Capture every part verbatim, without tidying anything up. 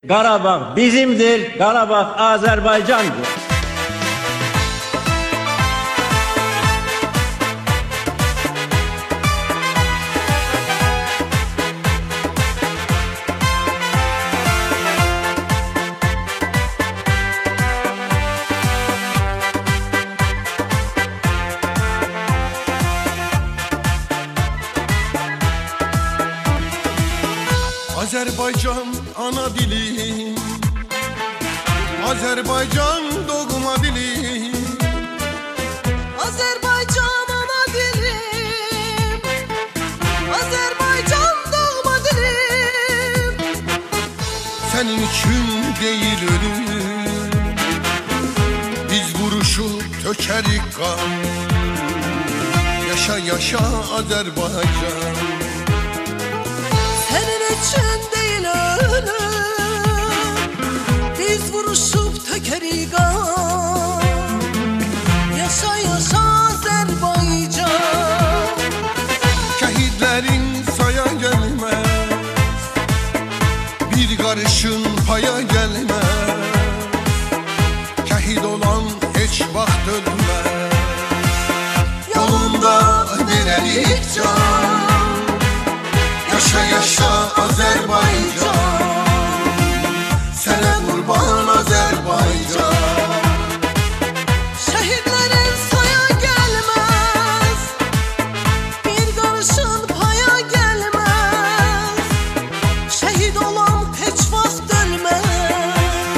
Qarabağ bizimdir, Qarabağ Azerbaycan'dır. Azerbaycan ana dilim, Azerbaycan doğma dilim. Azerbaycan ana dilim, Azerbaycan doğma dilim. Senin için değil ölüm, biz vuruşup tökerik kan. Yaşa yaşa Azerbaycan. Senin için değil ölüm, biz vuruşup tökerik kan. Yaşa yaşa Azerbaycan. Şehitlerin saya gelmez, bir karışın paya gelmez. Şehit olan hiç vaxt ölmez, yolunda verelik can. Yaşa yaşa Azerbaycan, sana kurban Azerbaycan. Şehitlerin saya gelmez, bir karışın paya gelmez. Şehit olan hiç vaxt ölmez,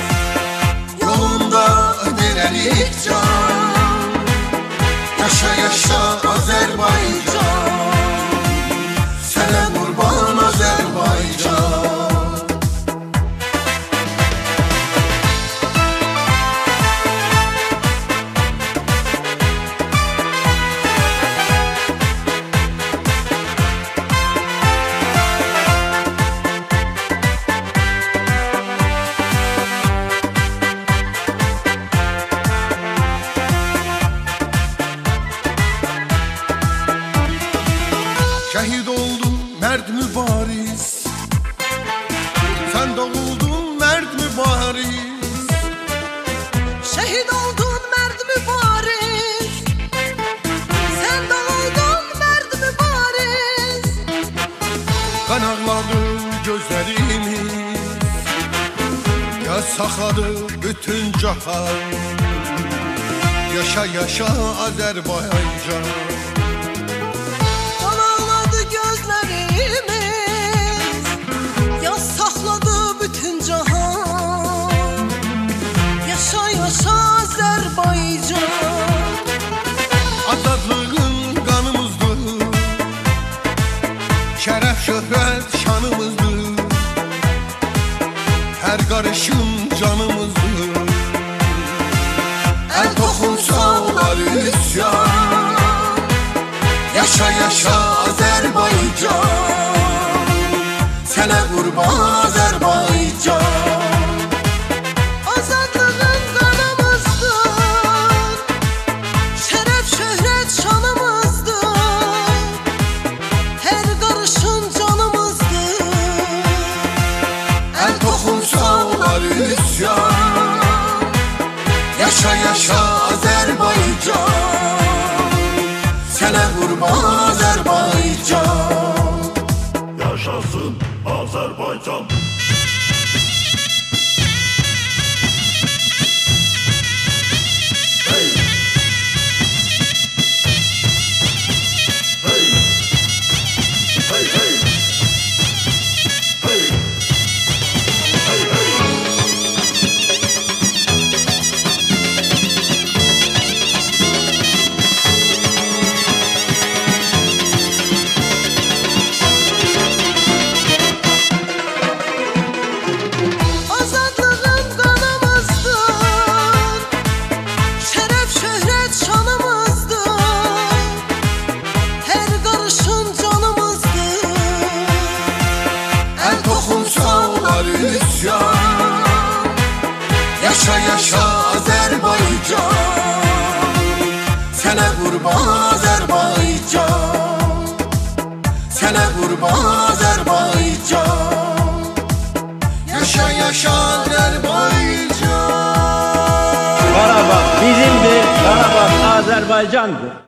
Yolunda verelik can. Yaşa yaşa Azerbaycan, sana kurban Azerbaycan. Şehit oldun mert mübariz, sen doğuldun mert mübariz. şehit oldun mert mübariz. Sen doğuldun mert mübariz. Kan ağladı gözlerimiz, yaz saxladı bütün cahan. Yaşa yaşa Azerbaycan. Kan ağladı gözlerimiz, yaz saxladı bütün cahan. Yaşa yaşa Azerbaycan. Azadlığın kanımızdır, şeref şöhret şanımızdır. Her karışım canımızdır. El tokunsa olar üsyan. Yaşa yaşa Azerbaycan, sana kurban Azerbaycan. Azadlığın kanımızdır, şeref şöhret şanımızdır. Her karışın canımızdır. El tokunsa olar üsyan. Yaşa yaşa Azerbaycan, sana kurban Azerbaycan. Yaşasın Azerbaycan. Hey! Hey! Hey hey! Hey! Hey hey! Azadlığın kanımızdır, şeref şöhret şanımızdır. Her karışın canımızdır. El tokunsa olar üsyan. Yaşa yaşa Azerbaycan, sana kurban Azerbaycan. Sana kurban Azerbaycan. Yaşa yaşa yaşa Azerbaycan. Karabağ bizimdir, Karabağ Azerbaycan'dır.